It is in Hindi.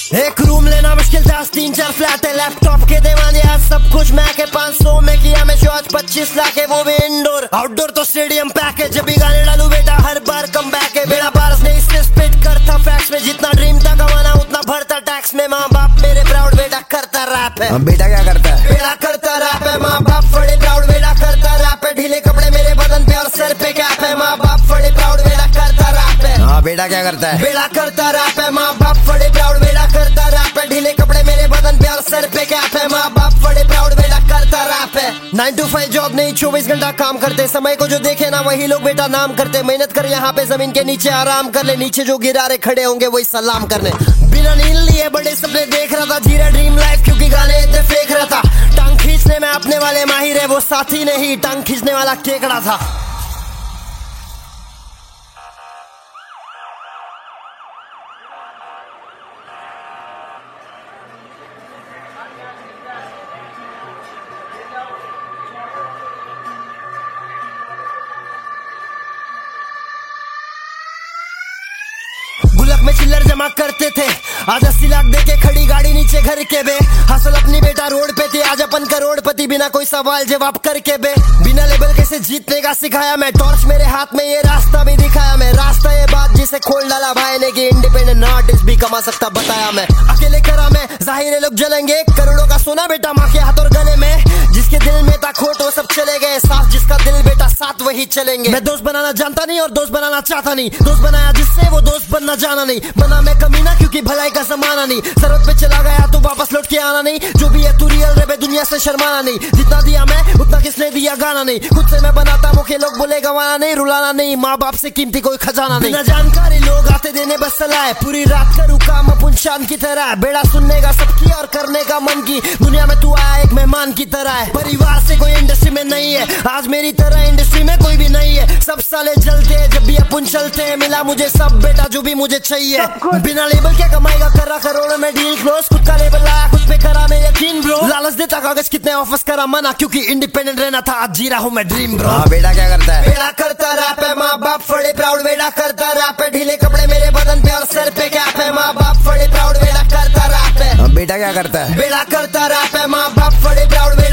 एक रूम लेना मुश्किल था, 3-4 फ्लैट है, लैपटॉप के दीवाने आज सब कुछ मैं के 500 में किया मैं शो आज 25 लाख है, वो भी इंडोर। आउटडोर तो स्टेडियम पैक है, जब भी गाने डालू बेटा हर बार कम बैक है। बेड़ा पारस ने इससे स्पिट करता फैक्स में, जितना ड्रीम था कमाना उतना भरता टैक्स में। माँ बाप मेरे प्राउड, बेटा करता रैप है। बेटा क्या करता है? बेटा करता रैप है। माँ बाप बड़े प्राउड, बेटा करता रैप है। ढीले कपड़े मेरे बदन पे और सर पे कैप है। माँ बाप बड़े प्राउड, बेटा करता रैप है। हाँ बेटा क्या करता है? बेटा करता रैप है। माँ बाप बड़े प्राउड, बेटा करता रैप है। ढीले कपड़े मेरे बदन पे और सर पे कैप है। माँ बाप बड़े प्राउड, बेटा करता रैप है। 9 to 5 जॉब नहीं, 24 घंटा काम करते। समय को जो देखे ना वही लोग बेटा नाम करते। मेहनत कर यहाँ पे जमीन के नीचे आराम कर ले, नीचे जो गिरारे खड़े होंगे वही सलाम करने। बिना नींद लिए बड़े सपने देख रहा था, जी रहा ड्रीम लाइफ क्योंकि गाने इतने फेंक रहा था। टांग खींचने में अपने वाले माहिर है, वो साथी नहीं टांग खींचने वाला केकड़ा था। गुल्लक में चिल्लर जमा करते थे, आज 80 लाख देके खड़ी गाड़ी नीचे घर के बे। हसल अपनी बेटा रोड पे थी, आज अपन करोड़पति बिना कोई सवाल जवाब करके बे। बिना लेबल कैसे जीतने का सिखाया मैं, टॉर्च मेरे हाथ में ये रास्ता भी दिखाया मैं। रास्ता ये बात जिसे खोल डाला भाई ने कि इंडिपेंडेंट आर्टिस्ट भी कमा सकता बताया मैं। अकेले करा मैं जाहिर है लोग जलेंगे, करोड़ों का सोना बेटा माँ के हाथ और गले में। जिसके दिल में था खोट वो सब चले गए, साथ जिसका दिल बेटा साथ वही चलेंगे। मैं दोस्त बनाना जानता नहीं और दोस्त बनाना चाहता नहीं, दोस्त बनाया जिससे वो दोस्त बनना जाना नहीं। बना मैं कमीना क्योंकि भलाई का जमाना नहीं, जरूरत पे चला गया तो वापस लौट के आना नहीं। जो भी है तू रियल रे बे, दुनिया से शर्माना नहीं। जितना दिया मैं उतना किसने दिया गाना नहीं, खुद से मैं बनाता मुखे लोग बोले गवाना नहीं। रुलाना नहीं, माँ बाप से कीमती कोई खजाना नहीं। बिना जानकारी लोग आते देने बस सलाह है, पूरी रात करूँ काम अपन शान की तरह। बेड़ा सुनने का सबकी और करने का मन की, दुनिया में तू आया एक मेहमान की तरह है। परिवार से कोई इंडस्ट्री में नहीं है, आज मेरी तरह इंडस्ट्री में कोई भी नहीं है। सब साले जलते हैं जब भी अपन चलते हैं, मिला मुझे सब बेटा जो भी मुझे चाहिए। बिना लेबल क्या कमाएगा, करा करोड़ों में डील क्लोज। खुद का लेबल लाया खुद पे करा मैं यकीन ब्रो। लालच देता कागज कितने ऑफर्स करा मना, क्योंकि इंडिपेंडेंट रहना था आज जी रहा हूँ मैं ड्रीम ब्रो। हाँ बेटा क्या करता है? बेटा करता रैप है। माँ बाप बड़े प्राउड, बेटा करता रैप है। ढीले कपड़े मेरे बदन पे और सर पे कैप है। माँ बाप बड़े प्राउड, बेटा करता रैप है। बेटा क्या करता है? बेटा करता रैप है। माँ बाप बड़े प्राउड।